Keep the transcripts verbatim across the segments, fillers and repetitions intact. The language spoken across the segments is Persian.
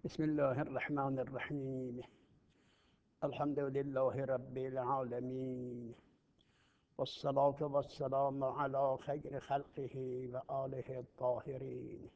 بسم الله الرحمن الرحیم. الحمد لله رب العالمین والصلاة والسلام على خیر خلقه و آله الطاهرین.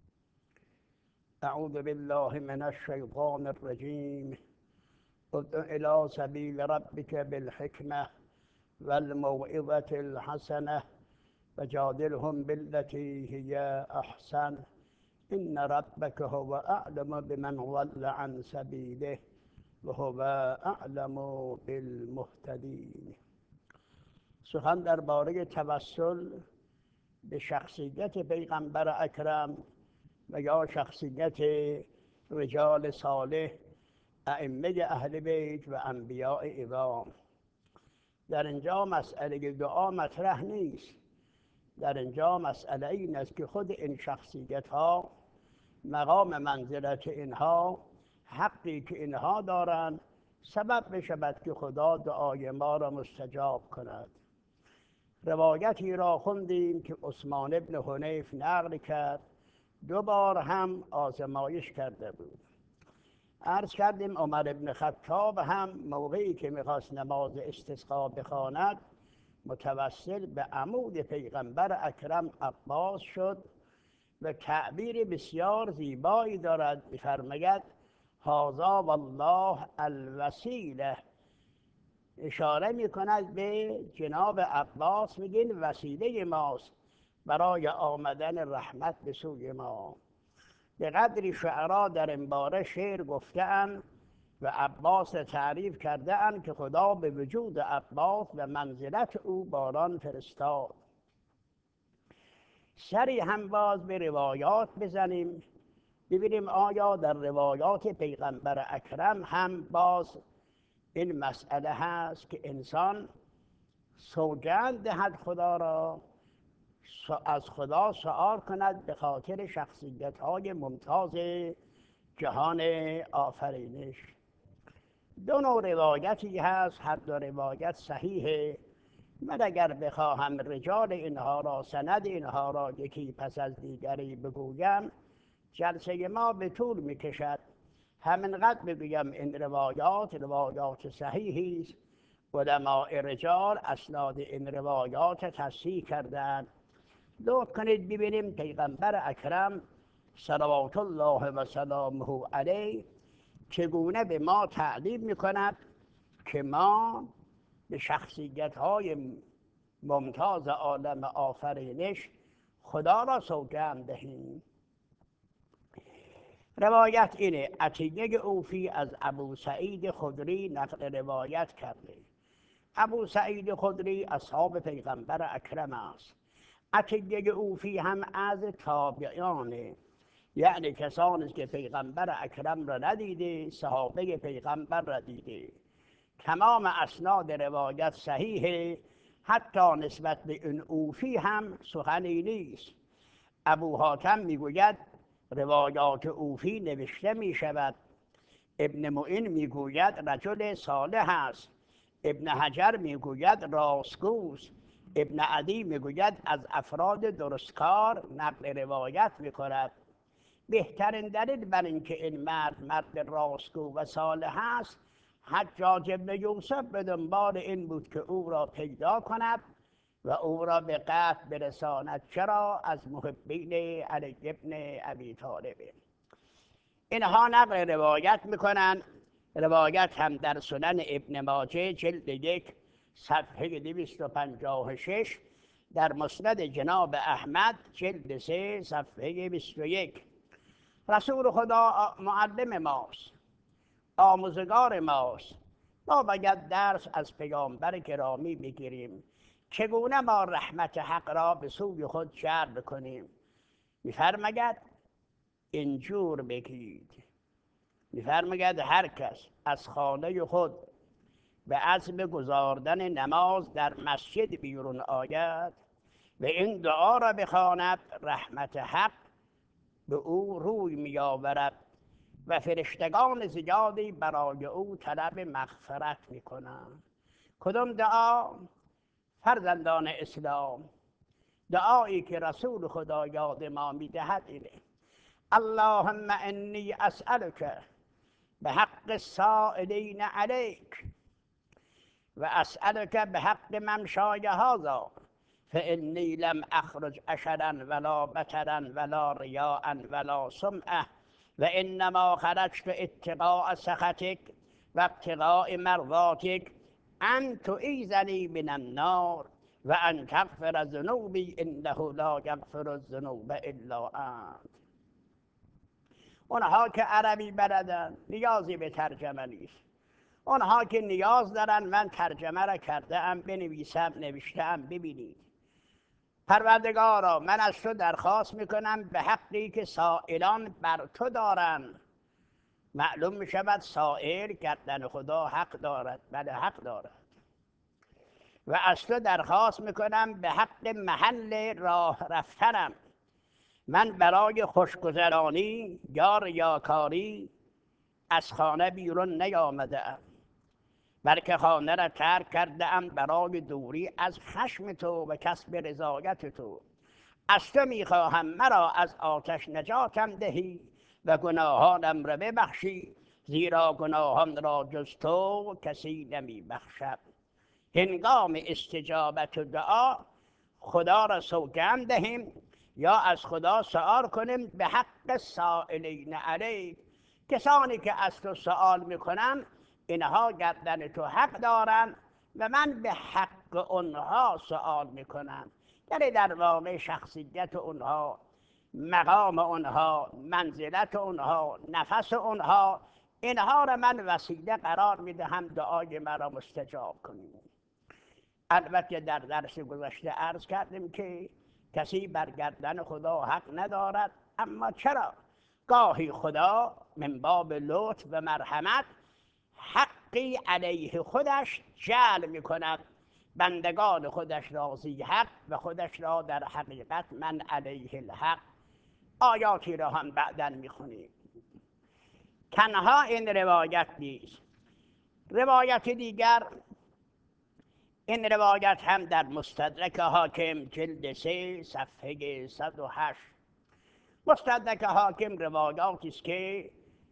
اعوذ بالله من الشیطان الرجیم. ادع الى سبیل ربک بالحکمة والموعظة الحسنة وجادلهم بالتي هي احسن إن ربك هو أعلم بمن ضل عن سبيله وهو أعلم بالمهتدين. سخن درباره توسل به شخصیت پیغمبر اکرم و یا شخصیت رجال صالح، ائمه اهل بیت و انبیاء اعظام. در اینجا مسئله دعا مطرح نیست. در اینجا مسئله این است که خود این شخصیت ها، مقام منزلت اینها، حقی که اینها دارند سبب بشود که خدا دعای ما را مستجاب کند. روایتی را خوندیم که عثمان ابن حنیف نقل کرد دو بار هم آزمایش کرده بود. عرض کردیم عمر ابن خطاب هم موقعی که میخواست نماز استسقا بخواند متوسل به عمود پیغمبر اکرم عباس شد و تعبیر بسیار زیبایی دارد. می‌فرماید هذا والله الوسیله، اشاره می‌کند به جناب عباس، میگین وسیله ماست برای آمدن رحمت به سوی ما. به قدری شعرا در این باره شعر گفته‌اند و عباس تعریف کرده‌اند که خدا به وجود عباس و منزلت او باران فرستاد. سری هم باز به روایات بزنیم ببینیم آیا در روایات پیغمبر اکرم هم باز این مسئله هست که انسان سوگند دهد خدا را، از خدا سؤال کند به خاطر شخصیت های ممتاز جهان آفرینش. دو نوع روایتی هست، هر دو روایت صحیحه. من اگر بخواهم رجال اینها را، سند اینها را یکی پس از دیگری بگویم جلسه ما به طول میکشد. همینقدر بگویم این روایات روایات صحیحی است. علماء رجال اسناد این روایات تصحیح کردند. لطف کنید ببینیم پیغمبر اکرم صلوات الله و سلامه علیه چگونه به ما تعلیم میکند که ما به شخصیت های ممتاز عالم آفرینش خدا را سوگند دهیم. روایت اینه، عطیه اوفی از ابو سعید خدری نقل روایت کرده. ابو سعید خدری اصحاب پیغمبر اکرم است. عطیه اوفی هم از تابعیانه، یعنی کسانی که پیغمبر اکرم را ندیده، صحابه پیغمبر را دیده. تمام اسناد روایت صحیحه، حتی نسبت به این اوفی هم سخنی نیست. ابو حاتم میگوید روایات اوفی نوشته می شود. ابن معین میگوید رجل صالح است. ابن حجر میگوید راستگوست. ابن عدی میگوید از افراد درستکار نقل روایت میکند. بهترین دلیل بر اینکه این مرد مرد راستگو و صالح است، حجاج ابن یوسف به دنبال این بود که او را پیدا کند و او را به قتل برساند. چرا؟ از محبین علی ابن ابی طالب. اینها نقل روایت میکنن. روایت هم در سنن ابن ماجه جلد یک صفحه دویست و پنجاه و شش، در مسند جناب احمد جلد سه صفحه بیست و یک. رسول خدا معلم ماست، آموزگار ماست. ما باید درس از پیامبر گرامی بگیریم چگونه ما رحمت حق را به سوی خود جلب کنیم. می‌فرماید اینجور بگید، می‌فرماید هر کس از خانه خود به عزم گزاردن نماز در مسجد بیرون آید و این دعا را بخواند، رحمت حق به او روی می‌آورد و فرشتگان زیادی برای او طلب مغفرت می‌کنند. کدام دعا؟ فرزندان اسلام، دعایی که رسول خدا یاد ما می‌دهد اینه: اللهم انی اسألک بحق السائلین علیک و اسألک بحق ممشای هذا فانی لم اخرج اشرا ولا بطرا ولا ریاء ولا سمعه و انما خرجت اتقاء سخطک و ابتغاء مرضاتک ان تعیذنی من النار و ان تغفر ذنوبی انه لا یغفر الذنوب الا انت. اونها که عربی بلدن نیازی به ترجمه نیست. اونها که نیاز دارن من ترجمه را کرده ام، بنویسم، نوشته ام، ببینید. پروردگارا من از تو درخواست میکنم به حقی که سائلان بر تو دارن. معلوم میشود سائل گردن خدا حق دارد، بله حق دارد. و از تو درخواست میکنم به حق محل راه رفتنم. من برای خوشگذرانی یا ریاکاری از خانه بیرون نیامده ام، بلکه خانه را ترک کرده ام برای دوری از خشم تو و کسب رضایت تو. از تو میخواهم مرا از آتش نجاتم دهی و گناهانم را ببخشی، زیرا گناهان را جز تو کسی نمیبخشد. هنگام استجابت دعا خدا را سوگند دهیم یا از خدا سؤال کنیم به حق سائلین علیک. کسانی که از تو سؤال میکنن اینها گردن تو حق دارن و من به حق اونها سؤال میکنم. یعنی در واقع شخصیت اونها، مقام اونها، منزلت اونها، نفس اونها، اینها را من وسیله قرار میدهم دعای مرا مستجاب کنیم. البته در درس گذشته عرض کردیم که کسی بر گردن خدا حق ندارد، اما چرا گاهی خدا من باب لطف و مرحمت حقی علیه خودش جعل میکند، بندگان خودش را ذی حق و خودش را در حقیقت من علیه الحق. آیاتی را هم بعداً میخونیم. تنها این روایت نیست، روایت دیگر، این روایت هم در مستدرک حاکم جلد سه صفحه صد و هشت. مستدرک حاکم روایاتی است که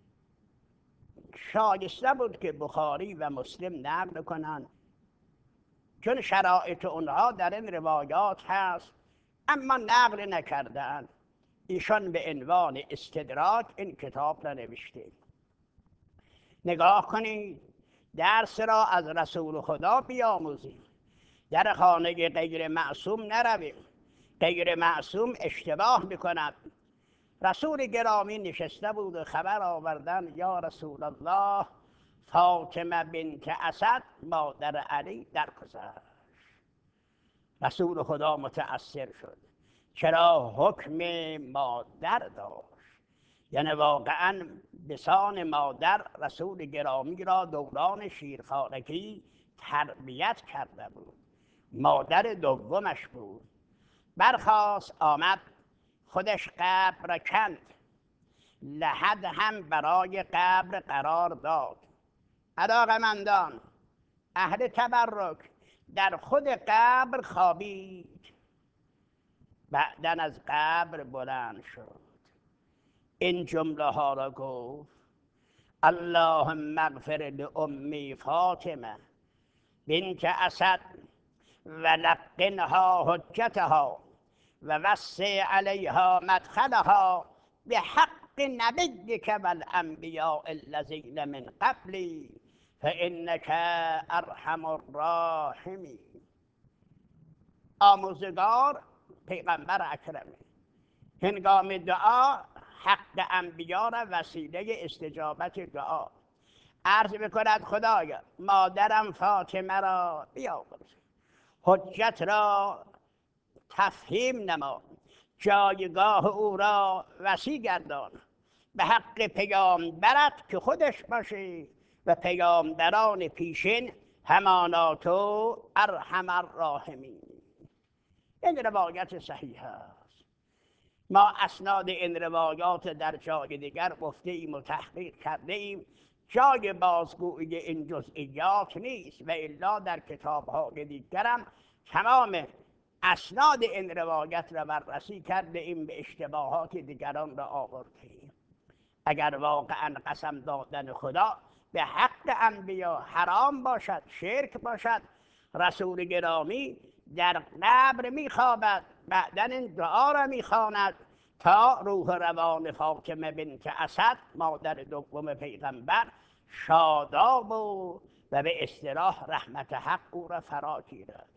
شایسته بود که بخاری و مسلم نقل کنند، چون شرایط اونها در این روایات هست اما نقل نکردند. ایشان به عنوان استدراک این کتاب را نوشته. نگاه کنید، درس را از رسول خدا بیاموزیم، در خانه غیر معصوم نرویم. غیر معصوم اشتباه میکند. رسول گرامی نشسته بود و خبر آوردن یا رسول الله فاطمه بنت اسد مادر علی درگذشت. رسول خدا متأثر شد. چرا حکم مادر داشت؟ یعنی واقعا بسان مادر رسول گرامی را دوران شیرخوارگی تربیت کرده بود. مادر دومش بود. برخاست آمد، خودش قبر را کند، لحد هم برای قبر قرار داد. علاقمندان اهل تبرک در خود قبر خوابید، بعدن از قبر بلند شد. این جمله ها را گفت: اللهم اغفر لأمی فاطمه بنت اسد و لقنها حجتها و وسع علیها مدخلها بحق نبیک و الانبیاء الذین من قبلی فانک ارحم الراحمین. آموزگار پیغمبر اکرمی هنگام دعا حق انبیا را وسیله استجابت دعا عرض میکند: خدایا مادرم فاطمه را بیامرز، حجت را تفهیم نما، جایگاه او را وسیع گردان، به حق پیامبرت که خودش باشی و پیامبران پیشین همانا تو ارحم الراحمین. این روایت صحیح است. ما اسناد این روایات در جای دیگر گفته ایم و تحقیق کرده ایم، جای بازگویی این جزئیات نیست و الا در کتاب‌های دیگرم تمام اسناد این روایت را بررسی کرده ایم، به اشتباهات دیگران را آورده. اگر واقعا قسم دادن خدا به حق انبیا حرام باشد، شرک باشد، رسول گرامی در قبر میخوابد، بعدا این دعا را میخواند تا روح روان فاطمه بنت اسد مادر دوم پیغمبر شاداب و و به اصطلاح رحمت حق او را فرا گیرد.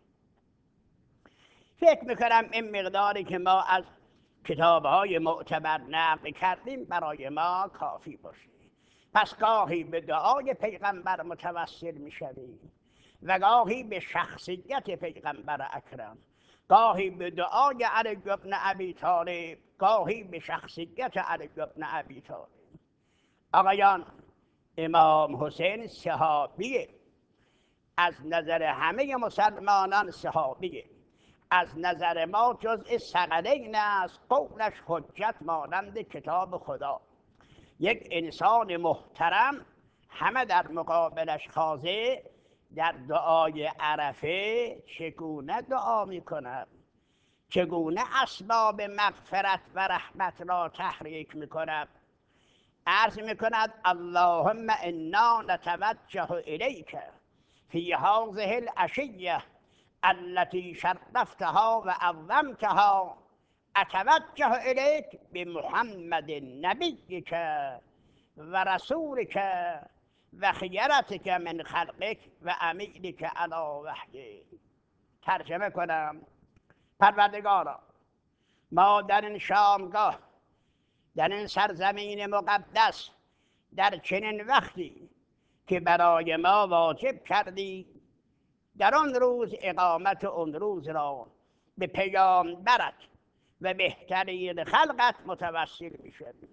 فکر میکنم این مقداری که ما از کتاب‌های معتبر نقل کردیم برای ما کافی باشه. پس گاهی به دعای پیغمبر متوسل میشویم و گاهی به شخصیت پیغمبر اکرم، گاهی به دعای علی بن ابی طالب، گاهی به شخصیت علی بن ابی طالب. آقایان، امام حسین صحابیه، از نظر همه مسلمانان صحابیه، از نظر ما جزء ثقلین است، قولش حجت مانند کتاب خدا. یک انسان محترم همه در مقابلش خاضع، در دعای عرفه چگونه دعا می کند، چگونه اسباب مغفرت و رحمت را تحریک می کند. عرض می کند اللهم انا نتوجه الیک فی هذه العشیه التي شرفتها و عظمتها، اتوجه الیک بمحمد نبیک و رسولک و خیرتک من خلقک و امینک علی وحیک. ترجمه کنم: پروردگارا، ما در این شامگاه، در این سرزمین مقدس، در چنین وقتی که برای ما واجب کردی، در آن روز اقامت آن روز را به پیامبرت و بهترین خلقت متوسل می‌شویم.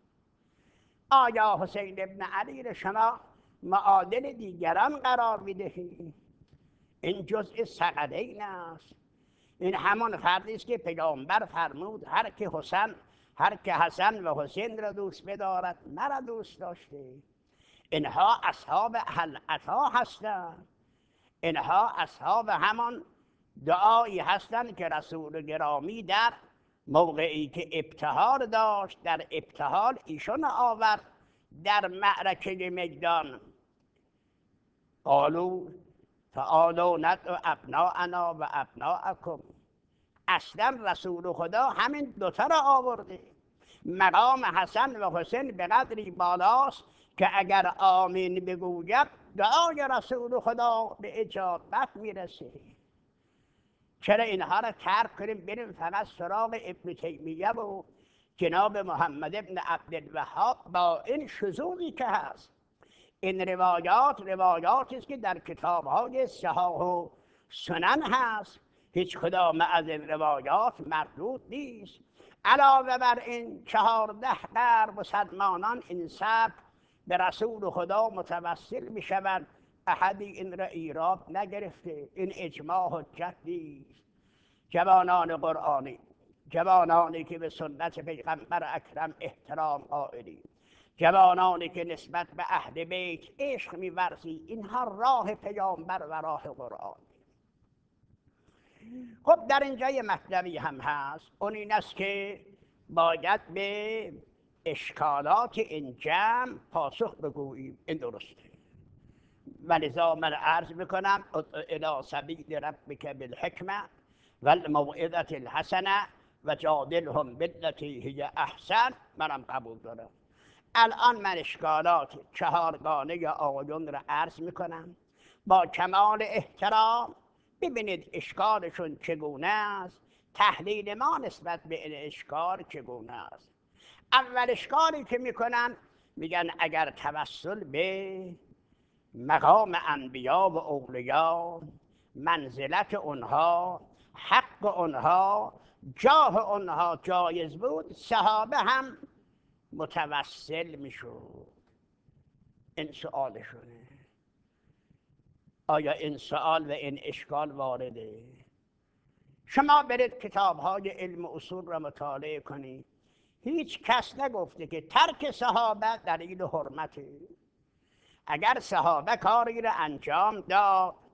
آیا حسین ابن علی را شما معادل دیگران قرار می‌دهید؟ این جزء ثقلین است. این همان فردی است که پیامبر فرمود هر که حسن هر که حسن و حسین را دوست بدارد مرا دوست داشته. اینها اصحاب اهل عطا هستند. اینها اصحاب همان دعایی هستند که رسول گرامی در موقعی که ابتهال داشت، در ابتهال ایشون آورد در معرکه میدان. قالوا تعالوا ندعو ابناءنا و ابناءکم. اصلا رسول خدا همین دوتا را آورده. مقام حسن و حسین به قدری بالاست که اگر آمین بگوید دعای رسول خدا به اجابت میرسه. چرا اینها را ترک کنیم بریم فقط سراغ ابن تیمیه و جناب محمد ابن عبدالوهاب با این شذوذی که هست؟ این روایات روایاتی است که در کتاب‌های صحاح و سنن هست. هیچ کدام از این روایات مردود نیست. علاوه بر این چهارده قرن مسلمانان این سبک به رسول خدا متوسل می شوند. احدی این را ایراد نگرفته. این اجماع حجت نیست. جوانان قرآنی، جوانانی که به سنت پیغمبر اکرم احترام قائلیم، جوانانی که نسبت به اهل بیت عشق می‌ورزید، اینها راه پیامبر و راه قرآن. خب در اینجا یه مطلبی هم هست، اون این است که باید به اشکالات این جمع پاسخ بگوییم. این درسته. ولذا من عرض میکنم الی سبیل ربک بالحکمه والموعظة الحسنه و جادلهم بالتی هی احسن. منم قبول دارم. الان من اشکالات چهارگانه آیون را عرض میکنم با کمال احترام. ببینید اشکالشون چگونه است، تحلیل ما نسبت به این اشکال چگونه است. اول اشکالی که میکنن، میگن اگر توسل به مقام انبیا و اولیا، منزلت اونها، حق اونها، جاه اونها جایز بود، صحابه هم متوسل میشود. این سؤالشونه. آیا این سؤال و این اشکال وارده؟ شما برید کتاب‌های علم اصول را مطالعه کنید. هیچ کس نگفته که ترک صحابه دلیل حرمته. اگر صحابه کاری را انجام داد،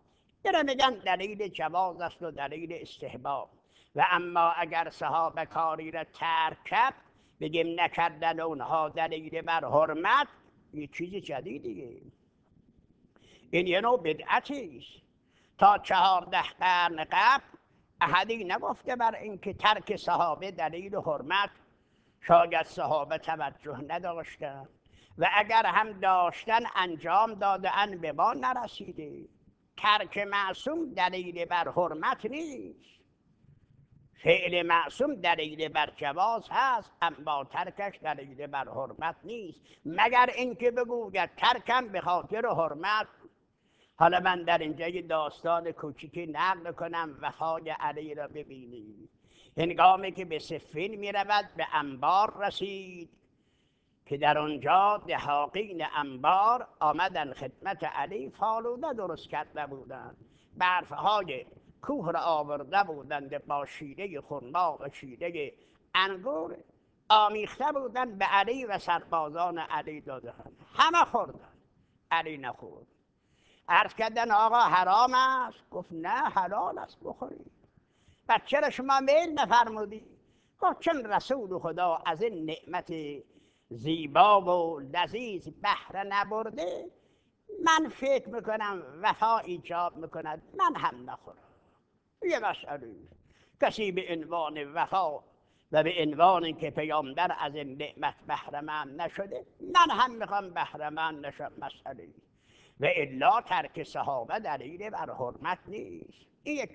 چرا میگن دلیل جواز است و دلیل استحباب. و اما اگر صحابه کاری را ترک کرد بگیم نکردن اونها دلیل بر حرمت، یه چیز جدیدیه. این یه نوع بدعتی است. تا چهارده قرن قبل احدی نگفته بر اینکه ترک صحابه دلیل حرمت. شاید صحابه توجه نداشتن و اگر هم داشتن انجام دادن به ما نرسیده. ترک معصوم دلیل بر حرمت نیست. فعل معصوم دلیل بر جواز هست، اما ترکش دلیل بر حرمت نیست، مگر اینکه بگوید ترکم به خاطر حرمت. حالا من در اینجا یه داستان کوچیکی نقل کنم وفای علی را ببینید. هنگامی که به صفین می رود به انبار رسید که در آنجا دهاقین انبار آمدن خدمت علی، فالوده درست کرده بودند، برفهای کوه را آورده بودند با شیره خرما و شیره انگور آمیخته بودند به علی و سربازان علی دادند. همه خوردن، علی نخورد. عرض کردن آقا حرام است؟ گفت نه حلال است بخورید. و چرا شما میل نفرمودی؟ گفت چون رسول خدا از این نعمت زیبا و لذیذ بهره نبرده، من فکر میکنم وفا ایجاب میکند من هم نخورم. یه مسئله کسی به عنوان وفا و به عنوان اینکه پیامبر از این نعمت بهره مند نشده، من هم میخوام بهره مند نشم. مسئله و الا ترک صحابه دلیل بر حرمت نیست. یک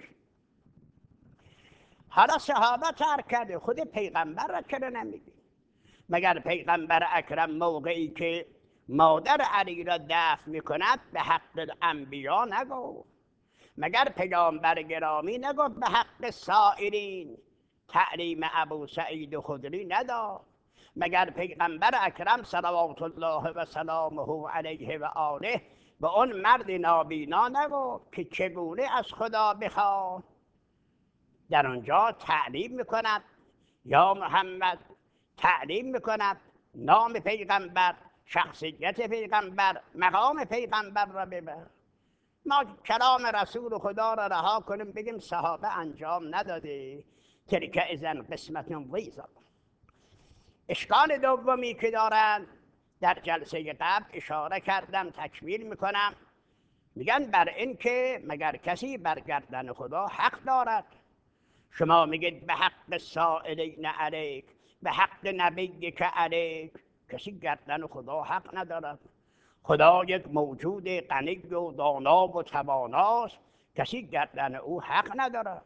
حالا صحابه ترک کرده، خود پیغمبر را چرا نمیگی؟ مگر پیغمبر اکرم موقعی که مادر علی را دفن میکند به حق انبیا نگفت؟ مگر پیغمبر گرامی نگفت به حق سائرین تعلیم ابو سعید خدری نداد؟ مگر پیغمبر اکرم صلوات الله و سلامه علیه و آله به اون مرد نابینا نگفت که چگونه از خدا بخواد؟ در آنجا تعلیم میکند یا محمد، تعلیم میکند نام پیغمبر، شخصیت پیغمبر، مقام پیغمبر را ببر. ما کلام رسول خدا را رها کنیم بگیم صحابه انجام نداده، تلک اذن قسمت ضیزی. اشکال دومی که دارن در جلسه قبل اشاره کردم، تکمیل میکنم. میگن بر این که مگر کسی بر گردن خدا حق دارد؟ شما میگید به حق سائلین علیک، به حق نبی که علیک. کسی گردن خدا حق ندارد. خدا یک موجود غنی و دانا و تواناست، کسی گردن او حق ندارد.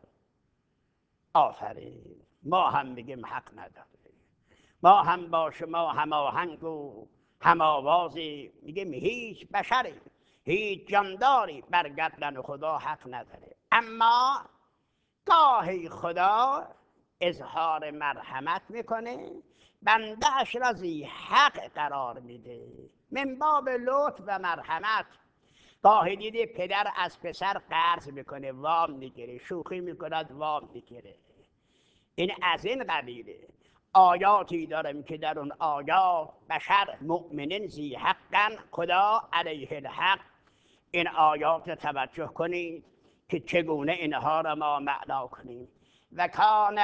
آفرین، ما هم میگیم حق ندارد. ما هم با شما هماهنگ و هم‌آوازی میگیم هیچ بشری، هیچ جانداری بر گردن خدا حق نداره. اما گاهی خدا اظهار مرحمت میکنه، بنده اش را ذی حق قرار میده من باب لطف و مرحمت. گاهی دیدی پدر از پسر قرض میکنه، وام میگیره، شوخی میکند وام میگیره. این از این قبیله. آیاتی دارم که در اون آیات بشر مؤمنین ذی حقا، خدا علیه الحق. این آیات توجه کنید که چگونه اینها را ما معنا کنیم. و کان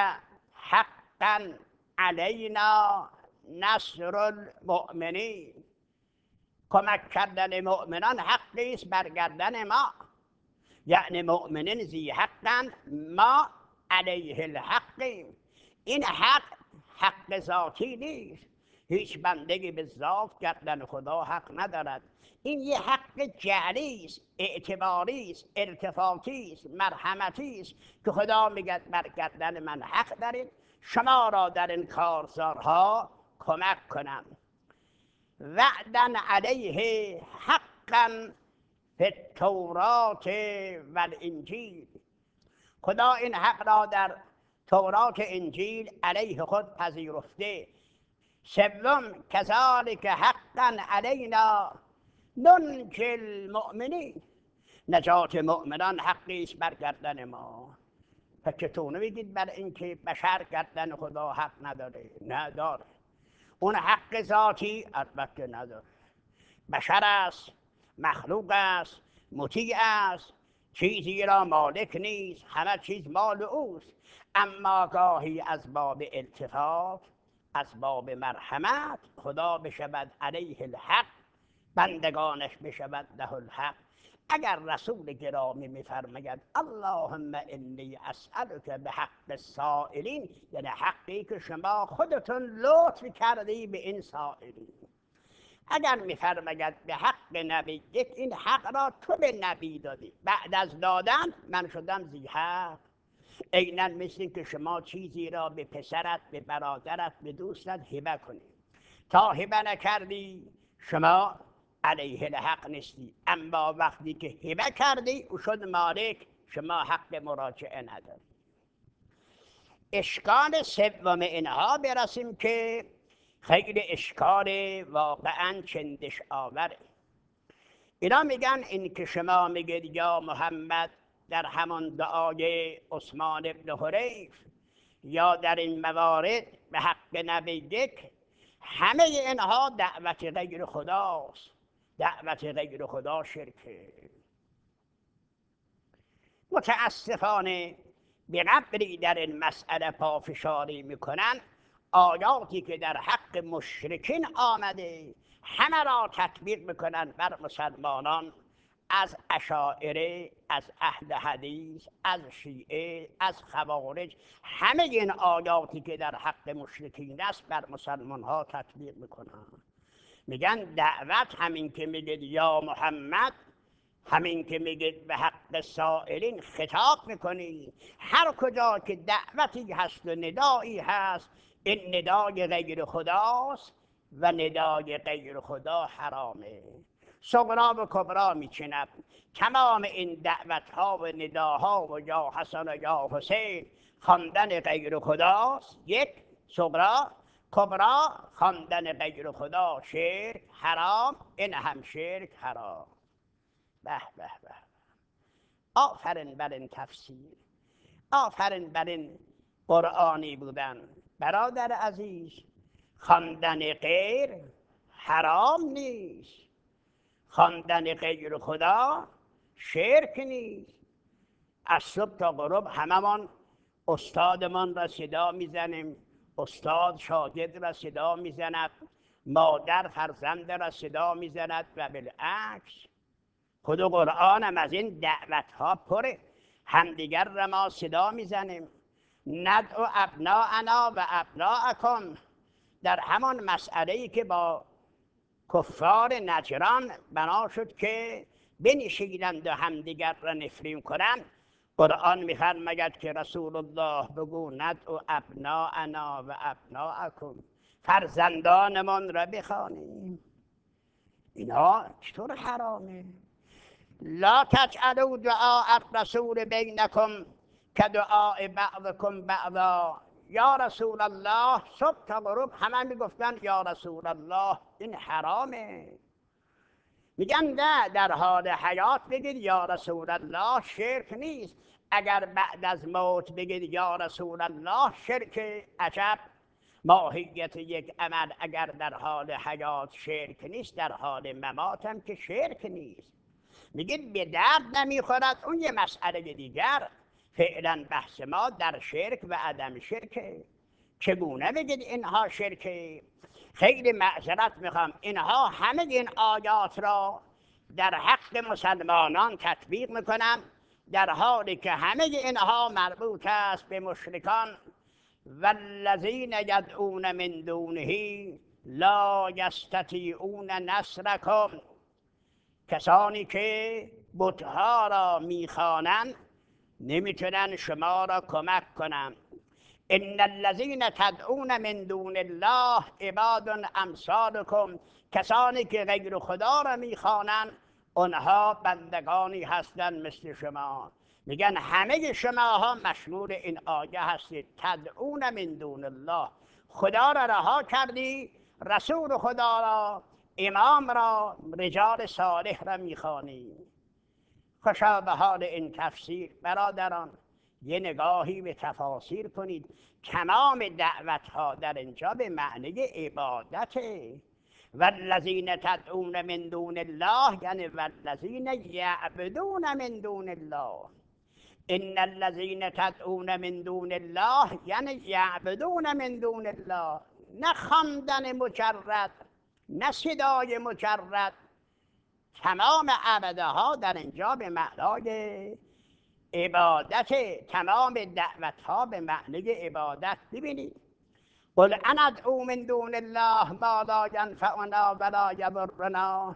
حقا علینا نصر المؤمنین، کمک کردن مؤمنان حقی است بر گردن ما. یعنی مؤمنین ذی حقا، ما علیه الحقیم. این حق حق ذاتی نیست. هیچ بندگی به ذات گردن خدا حق ندارد. این یه حق جعلی است، اعتباری است، التفاتی است، مرحمتی است که خدا میگه بر گردن من حق دارید، شما را در این کارزارها کمک کنم. وعدا علیه حقا فی التورات و الانجیل. خدا این حق را در تورات انجیل علیه خود پذیرفته. سوم کذالک حقا علینا ننجی المؤمنین، نجات مؤمنان حقی است بر گردن ما. پس چطور نمیگید بر اینکه بشر گردن خدا حق نداره؟ نداره. اون حق ذاتی البته نداره. بشر است، مخلوق است، مطیع است، چیزی را مالک نیست، همه چیز مال اوست. اما گاهی از باب التفات، از باب مرحمت، خدا بشود علیه الحق، بندگانش بشود له الحق. اگر رسول گرامی میفرماید اللهم انی اسألک به حق السائلین، یعنی حقی که شما خودتون لطف کردی به این سائلین. اگر میفرماید به حق نبی، این حق را تو به نبی دادی، بعد از دادن من شدم ذی حق. عیناً مثل که شما چیزی را به پسرت، به برادرت، به دوستت هبه کنی، تا هبه نکردی شما علیه الحق نیستی، اما وقتی که هبه کردی او شد مالک، شما حق مراجعه نداری. اشکال سوم اینها برسیم که خیلی اشکال واقعا چندش آوره. اینا میگن این که شما میگید یا محمد در همان دعای عثمان ابن حریف یا در این موارد به حق نبیک، همه اینها دعوت غیر خداست. دعوت غیر خدا شرکه. متاسفانه به قدری در این مسئله پافشاری میکنن، آیاتی که در حق مشرکین آمده همه را تطبیق میکنن بر مسلمانان، از اشاعره، از اهل حدیث، از شیعه، از خوارج. همه این آیاتی که در حق مشرکین است بر مسلمان ها تطبیق میکنن. میگن دعوت همین که میگید یا محمد، همین که میگید به حق سائلین خطاب میکنی. هر کجا که دعوتی هست و ندایی هست، این ندای غیر خداست و ندای غیر خدا حرامه. صغرا و کبرا میچند. تمام این دعوت ها و نداها و یا حسن و یا حسین خواندن غیر خداست. یک صغرا. کبرا خواندن غیر خدا شرک حرام، این هم شرک حرام. به به به، آفرین بر این تفسیر، آفرین بر این قرآنی بودن. برادر عزیز، خواندن غیر حرام نیست، خواندن غیر خدا شرک نیست. از صبح تا غروب هممان استادمان را صدا میزنیم، استاد شاگرد را صدا میزند، مادر فرزند را صدا میزند و بالعکس. خود قرآن هم از این دعوت ها پره. همدیگر را ما صدا میزنیم، ندعو ابناءنا و ابناءکم. در همان مسئله‌ای که با کفار نجران بنا شد که بنشینند و همدیگر را نفرین کنند، قرآن می‌فرماید که رسول الله بگو ندعو ابناءنا و ابناءکم، فرزندانمان را بخوانیم. اینا چطور حرامه؟ لا تجعلوا دعاء الرسول بینکم کدعاء بعضکم بعضا. یا رسول الله، صبح تا غروب همه میگفتن یا رسول الله، این حرامه. میگن نه، در حال حیات بگید یا رسول الله شرک نیست، اگر بعد از موت بگید یا رسول الله شرک. عجب، ماهیت یک عمل اگر در حال حیات شرک نیست، در حال ممات هم که شرک نیست. میگید به درد نمیخورد، اون یه مسئله دیگر. فعلا بحث ما در شرک و عدم شرکه. چگونه بگید اینها شرکه؟ خیلی معذرت میخوام، اینها همه این آیات را در حق مسلمانان تطبیق میکنم، در حالی که همه اینها مربوط است به مشرکان. والذین یدعون من دونه لا یستطیعون نصرکم. کسانی که بتها را میخوانند نمیتونن شما را کمک کنند. ان الذین تدعون من دون الله عباد امثالکم. کسانی که غیر خدا را میخوانند آنها بندگانی هستند مثل شما. میگن همه شما ها مشمول این آیه هستید. تدعون من دون الله، خدا را رها کردی، رسول خدا را، امام را، رجال صالح را میخوانی. خوشا به حال این تفسیر. برادران، یه نگاهی به تفاسیر کنید. تمام دعوت ها در اینجا به معنی عبادته. والذین تدعون من دون الله یعنی والذین یعبدون من دون الله. ان الذین تدعون من دون الله یعنی یعبدون من دون الله. نه خواندن مجرد، نه صدای مجرد. تمام عبده ها در اینجا به معنای عبادت، تمام دعوت ها به معنی عبادت. ببینید قل انا ادعو من دون الله ما لا ینفعنا ولا یضرنا.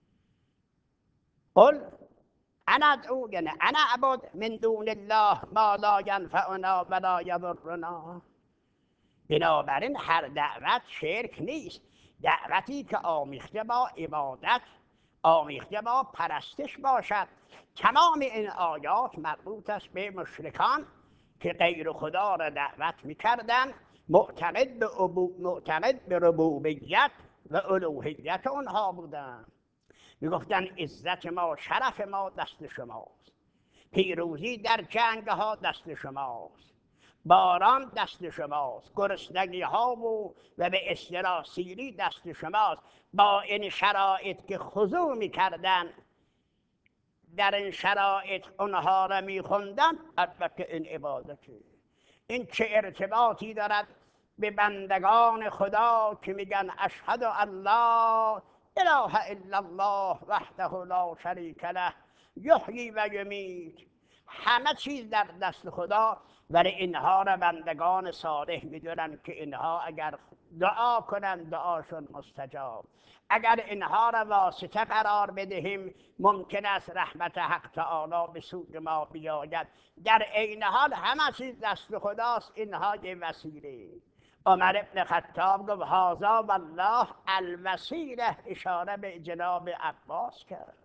قل انا ادعو یعنی انا اعبد من دون الله ما لا ینفعنا ولا یضرنا. بنابراین هر دعوت شرک نیست. دعوتی که آمیخته با عبادت، آمیخته با پرستش باشد. تمام این آیات مربوط است به مشرکان که غیر خدا را دعوت میکردند، معتقد به معتقد به ربوبیت و الوهیت اونها بودند. میگفتن عزت ما، شرف ما دست شماست، پیروزی در جنگ ها دست شماست، باران دست شماست، گرسنگی ها و و به اصطلاح سیری دست شماست. با این شرایط که خضوع میکردن، در این شرایط اونها را میخوندن، البته این عبادته. این چه ارتباطی دارد به بندگان خدا که میگن اشهد ان لا اله الا الله وحده لا شریک له یحیی و یمیت. همه چیز در دست خدا، ولی اینها را بندگان صالح میدونن که اینها اگر دعا کنن دعاشون مستجاب. اگر اینها را واسطه قرار بدهیم ممکن است رحمت حق تعالی به سوی ما بیاید. در عین حال همه چیز دست خداست، اینها یه وسیله. عمر ابن خطاب گفت هذا والله الوسیله، اشاره به جناب عباس کرد.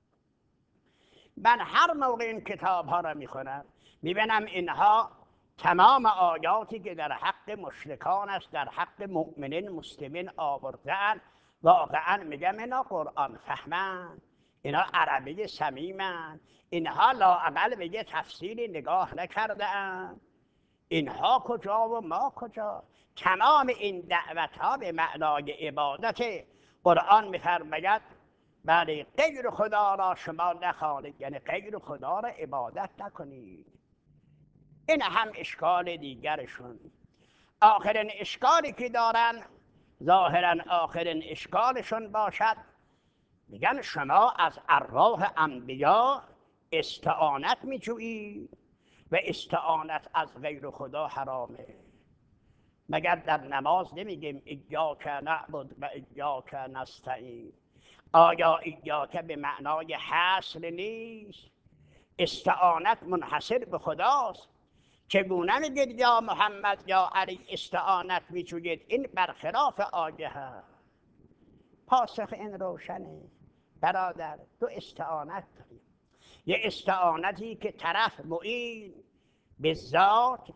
من هر موقع این کتاب ها را میخونم میبینم اینها تمام آیاتی که در حق مشرکان است، در حق مؤمنین مسلمین آوردن، واقعا میگم اینا قرآن فهمن، اینا عربی صمیمن، اینها لااقل به یه تفسیری نگاه نکردن. اینها کجا و ما کجا؟ تمام این دعوت ها به معنای عبادت. قرآن میفرماید بله غیر خدا را شما نخوانید، یعنی غیر خدا را عبادت نکنید. این هم اشکال دیگرشون. آخرین اشکالی که دارن، ظاهرا آخرین اشکالشون باشد، میگن شما از ارواح انبیا استعانت میجویید و استعانت از غیر خدا حرامه. مگر در نماز نمیگیم ایاک نعبد و ایاک نستعین؟ آیا ایاک به معنای حصر نیست؟ استعانت منحصر به خداست. چگونه میگید یا محمد یا علی استعانت میجویید؟ این برخلاف آیه هست. پاسخ این روشنه برادر، تو استعانت داری. یه استعانتی که طرف معین به ذات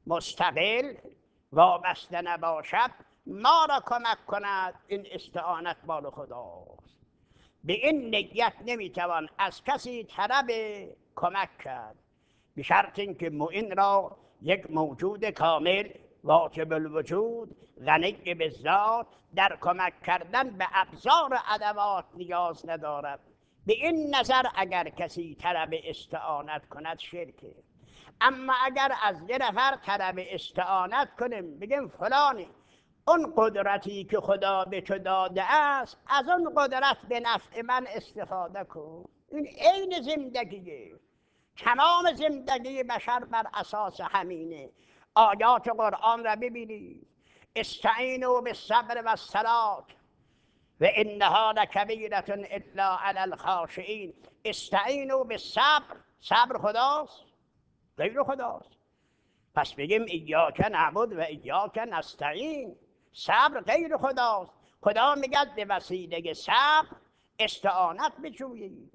مستقل وابسته نباشد، ما را کمک کند، این استعانت مال خداست. به این نیت نمیتوان از کسی طلب کمک کرد، به شرط اینکه معین را یک موجود کامل واجب الوجود غنی به ذات در کمک کردن به ابزار ادوات نیاز ندارد. به این نظر اگر کسی طلب استعانت کند شرکه. اما اگر از یه نفر طلب استعانت کنیم، بگیم فلانی اون قدرتی که خدا به تو داده است، از اون قدرت به نفع من استفاده کن، این عین زندگیه. تمام زندگی بشر بر اساس همینه. آیات قرآن را ببینید، استعینوا بالصبر والصلاة و انها لکبیرة الا علی الخاشعین. استعینوا بالصبر، صبر خداست غیر خداست. پس بگیم ایاک نعبد و ایاک نستعین، صبر غیر خداست. خدا میگه به وسیله صبر استعانت بجویید.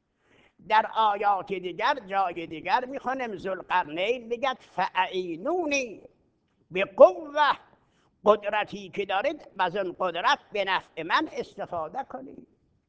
در آیات دیگر جای دیگر میخونیم ذوالقرنین میگه فاعینونی به قوه، قدرتی که دارید از اون قدرت به نفع من استفاده کنید.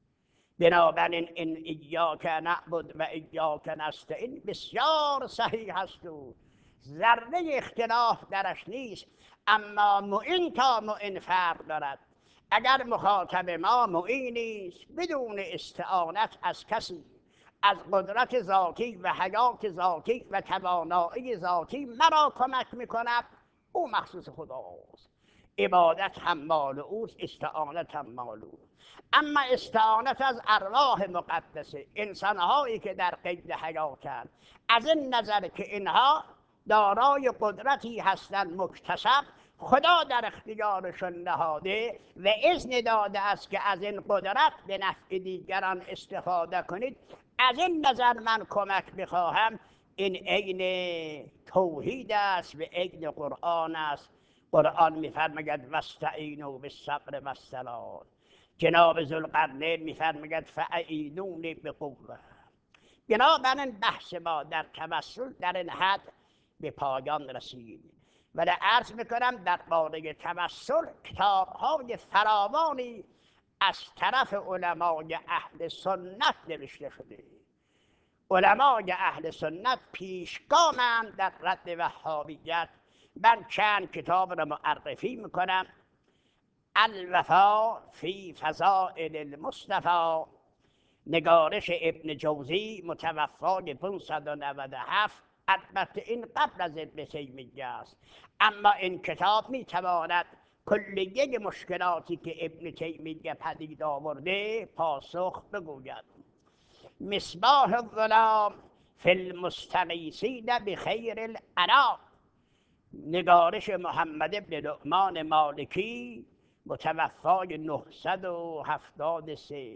بنابراین این ایاک نعبد و ایاک نستعین بسیار صحیح است و ذره اختلاف درش نیست. اما معین تا معین فرق دارد. اگر مخاطب ما معینی است بدون استعانت از کسی، از قدرت ذاتی و حیات ذاتی و توانایی ذاتی مرا کمک میکند، او مخصوص خداست. عبادت هم مال اوست، استعانت هم مال اوست. اما استعانت از ارواح مقدسه، انسانهایی که در قید حیاتند، از این نظر که اینها دارای قدرتی هستند مکتسب، خدا در اختیارشون نهاده و اذن داده است که از این قدرت به نفع دیگران استفاده کنید. از این نظر من کمک میخواهم. این عین توحید است و عین قرآن است. قرآن میفرماید واستعینوا بالصبر والصلاة. جناب ذوالقرنین میفرماید فاعینونی بقوة. بنابراین بحث ما در توسل در این حد به پایان رسید. ولی عرض میکنم در باره توسل کتاب‌های فراوانی از طرف علمای اهل سنت نوشته شده. علمای اهل سنت پیشگامند در رد وهابیت. من چند کتاب را معرفی میکنم. الوفا فی فضائل المصطفی، نگارش ابن جوزی، متوفای پانصد و نود و هفت. البته این قبل از ابن تیمیه است، اما این کتاب میتواند کلیه مشکلاتی که ابن تیمیه پدید آورده پاسخ بگوید. مصباح الظلام فی المستغیثین بخیر الانام، نگارش محمد بن نعمان مالکی، متوفای نهصد و هفتاد و سه.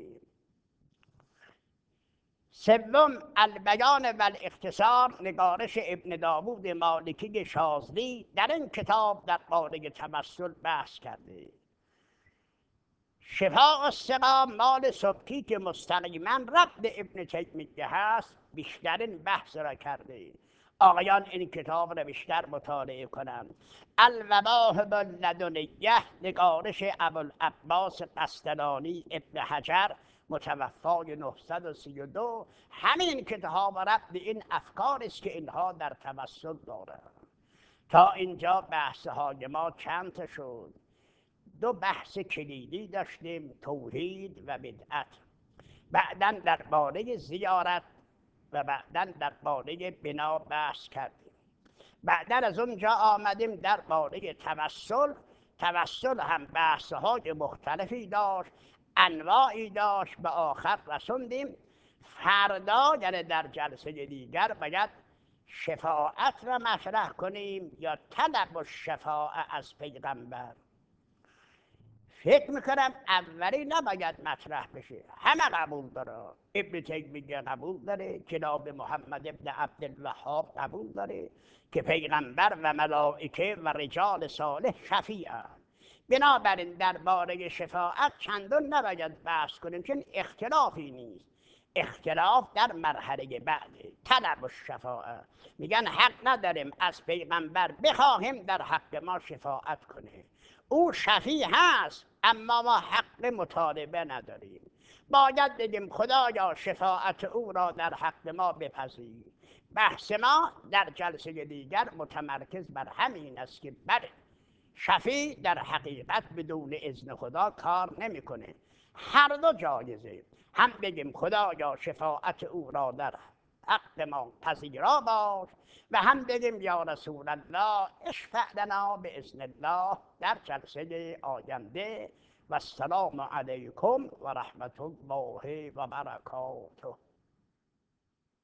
سوم البیان و الاختصار، نگارش ابن داوود مالکی شاذلی. در این کتاب در باره توسل بحث کرده. شفاء السقام مال سبکی که مستقیما رد ابن تیمیه هست، بیشترین بحث را کرده. آقایان این کتاب را بیشتر مطالعه کنند. المواهب اللدنیه، نگارش ابوالعباس قسطلانی ابن حجر، متوفای نهصد و سی و دو. همین کتاب رد این افکار است که اینها در توسل دارند. تا اینجا بحث های ما چند تا شد؟ دو بحث کلیدی داشتیم، توحید و بدعت. بعداً درباره زیارت و بعداً درباره بنا بحث کردیم. بعداً از اونجا آمدیم درباره توسل. توسل هم بحث های مختلفی داشت، انواعی داشت. به آخر رسوندیم فردا، یعنی در جلسه دیگر، باید شفاعت را مطرح کنیم یا طلب الشفاعه از پیغمبر. فکر میکنم اولی نباید مطرح بشه، همه قبول داره. ابن تیمیه قبول داره، جناب محمد ابن عبدالوهاب قبول داره که پیغمبر و ملائکه و رجال صالح شفیعند. بنابراین درباره شفاعت چندان نباید بحث کنیم، چون اختلافی نیست. اختلاف در مرحله بعد طلب الشفاعه. میگن حق نداریم از پیغمبر بخواهیم در حق ما شفاعت کنه. او شفیع هست اما ما حق مطالبه نداریم. باید بگیم خدایا شفاعت او را در حق ما بپذیر. بحث ما در جلسه دیگر متمرکز بر همین است که بله، شفیع در حقیقت بدون اذن خدا کار نمیکنه. هر دو جایزه. هم بگیم خدایا شفاعت او را در حق ما پذیرا باش، و هم بگیم یا رسول الله اشفع لنا باذن الله در جلسه آینده. و السلام علیکم و رحمت الله و برکاته.